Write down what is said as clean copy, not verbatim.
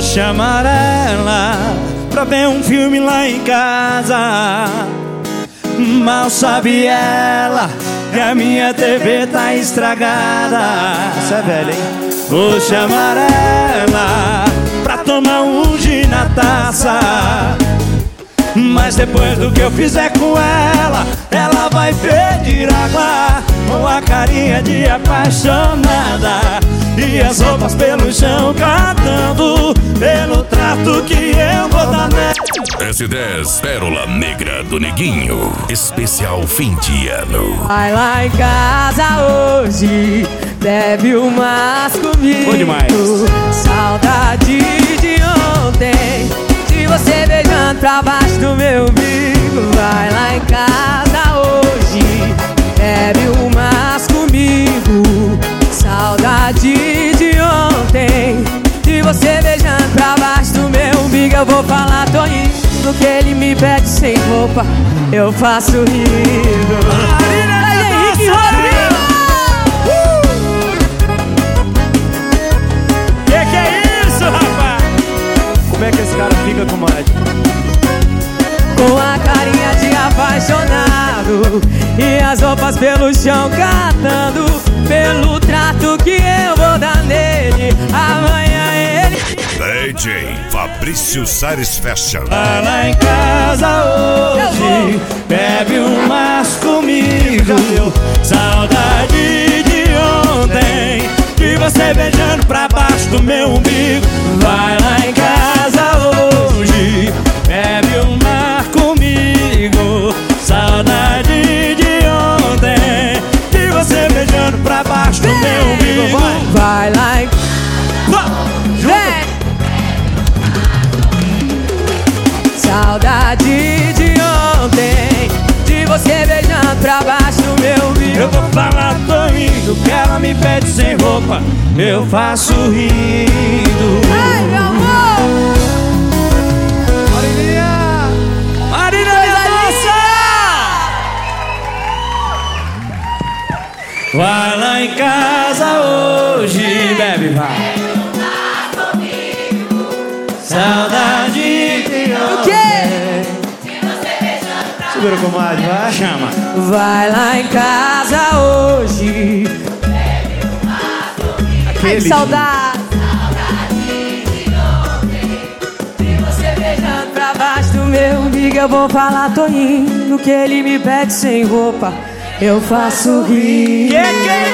chamar ela pra ver um filme lá em casa. Mal sabe ela que a minha TV tá estragada. Você é velho, hein? Vou chamar ela pra tomar um gin na taça. Mas depois do que eu fizer com ela, ela vai pedir água com a carinha de apaixonada e as roupas pelo chão cantando pelo trato que eu vou dar nela. S10 Pérola Negra do Neguinho, especial fim de ano. Vai lá em casa hoje, bebe umas comigo. Bom demais. Saudade de ontem, de você beijando pra baixo do meu umbigo. Vai lá em casa hoje, bebe umas comigo. Saudade de ontem, de você beijando pra baixo do meu umbigo. Eu vou falar, tô indo, que ele me pede sem roupa, eu faço rindo. Henrique Rodrigo! Que é isso, rapaz? Como é que esse cara fica, comadre? Com a carinha de apaixonado e as roupas pelo chão catando pelo trato que eu vou dar nele. Amanhã ele... DJ Fabrício Sares Fashion. Vai lá em casa hoje, bebe umas comigo. Saudade de ontem, de você beijando pra baixo do meu umbigo. Vai lá em casa hoje, bebe uma comigo. Saudade de ontem, de você beijando pra baixo do meu umbigo. Vai lá em... Vem! Saudade de ontem, de você beijando pra baixo do meu umbigo. Eu vou falar, tô indo, que ela me pede sem roupa, eu faço rindo. Ai, meu amor! Marilinha! Marina, minha moça! Vai lá em casa hoje, bebe, vai. Saudade de O quê? Segura, comadre, vai. chama. Vai lá em casa hoje. Ai, que saudade. De você beijando pra baixo do meu umbigo. Eu vou falar, tô indo, que ele me pede sem roupa, eu faço rir. Que é